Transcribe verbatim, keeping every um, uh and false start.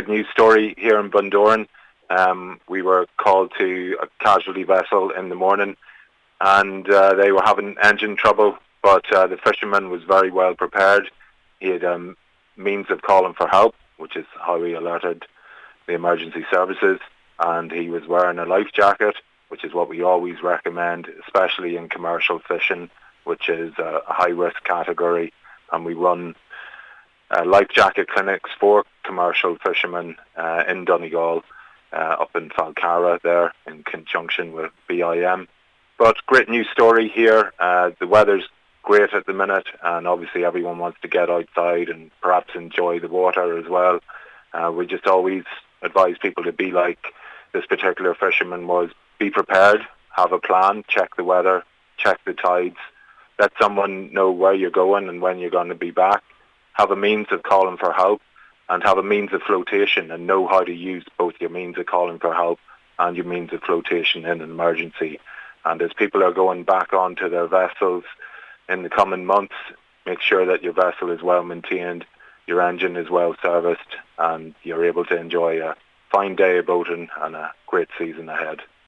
great news story here in Bundoran. Um, we were called to a casualty vessel in the morning, and uh, they were having engine trouble, but uh, the fisherman was very well prepared. He had um, means of calling for help, which is how he alerted the emergency services, and he was wearing a life jacket, which is what we always recommend, especially in commercial fishing, which is a high-risk category, and we run uh, life jacket clinics for commercial fishermen uh, in Donegal, uh, up in Falcarra there, in conjunction with B I M. But great news story here. Uh, the weather's great at the minute, and obviously everyone wants to get outside and perhaps enjoy the water as well. Uh, we just always advise people to be like this particular fisherman was. Be prepared, have a plan, check the weather, check the tides, let someone know where you're going and when you're going to be back, have a means of calling for help, and have a means of flotation, and know how to use both your means of calling for help and your means of flotation in an emergency. And as people are going back onto their vessels in the coming months, make sure that your vessel is well maintained, your engine is well serviced, and you're able to enjoy a fine day of boating and a great season ahead.